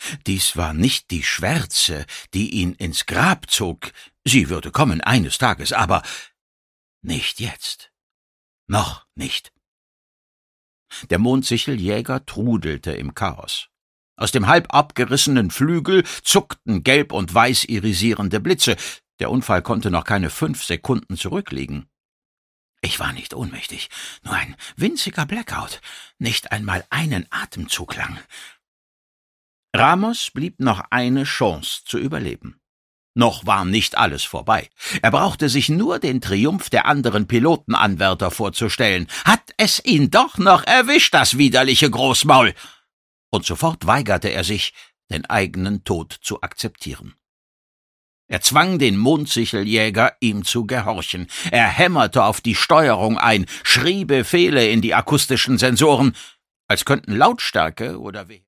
Dies war nicht die Schwärze, die ihn ins Grab zog. Sie würde kommen eines Tages, aber nicht jetzt. Noch nicht. Der Mondsicheljäger trudelte im Chaos. Aus dem halb abgerissenen Flügel zuckten gelb und weiß irisierende Blitze. Der Unfall konnte noch keine 5 Sekunden zurückliegen. Ich war nicht ohnmächtig, nur ein winziger Blackout, nicht einmal einen Atemzug lang. Ramos blieb noch eine Chance zu überleben. Noch war nicht alles vorbei. Er brauchte sich nur den Triumph der anderen Pilotenanwärter vorzustellen. Hat es ihn doch noch erwischt, das widerliche Großmaul! Und sofort weigerte er sich, den eigenen Tod zu akzeptieren. Er zwang den Mondsicheljäger, ihm zu gehorchen. Er hämmerte auf die Steuerung ein, schrie Befehle in die akustischen Sensoren, als könnten Lautstärke oder